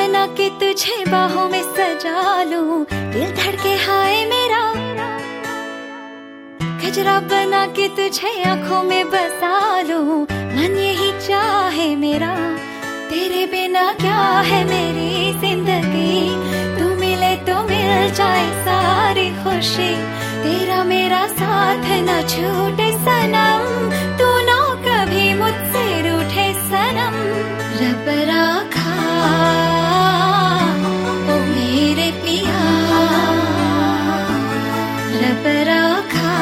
बना के तुझे बाहों में सजा लूं, दिल धड़के हाय मेरा। गजरा बना के तुझे आंखों में बसा लूं, मन यही चाहे मेरा। तेरे बिना क्या है मेरी जिंदगी, तू मिले तो मिल जाए सारी खुशी। तेरा मेरा साथ न छूटे सनम, तू ना कभी मुझसे रूठे सनम। रब राखा ओ मेरे पिया, रब राखा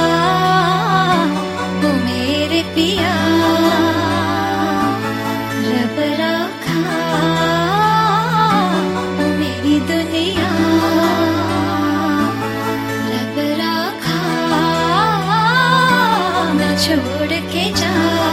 ओ मेरे पिया, रब राखा ओ मेरी दुनिया, रब राखा ना छोड़ के जा।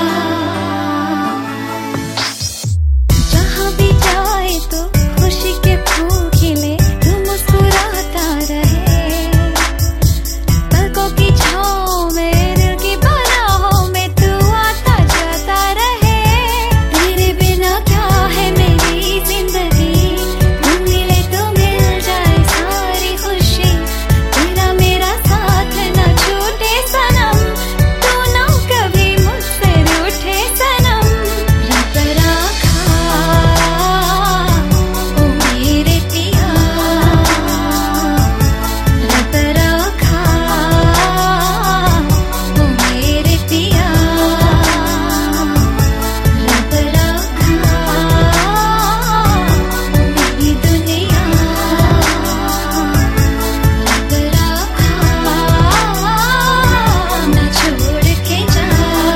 जहाँ भी जाए तो खुशी के फूल खिले, तू मुस्कुराता रहे। पलकों की छाँव में दिल की बाहों में तू आता जाता रहे। तेरे बिना क्या है मेरी जिंदगी, तू मिले तो मिल जाए सारी खुशी। तेरा मेरा साथ न छूटे सनम, तू ना कभी मुझसे रूठे सनम। रब राखा ओ मेरे पिया, रब राखा ओ मेरे पिया, रब राखा ओ मेरी दुनिया, रब राखा ना छोड़ के जा।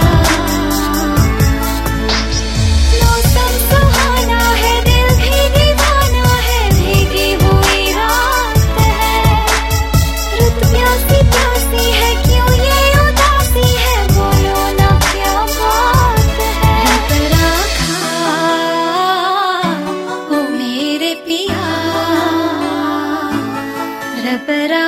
मौसम सुहाना है, दिल भी दीवाना है, भीगी हुई रात है। रुत प्यासी प्यासी है, क्यों ये उदासी है, बोलो ना क्या बात है। रब राखा ओ मेरे पिया, रब राखा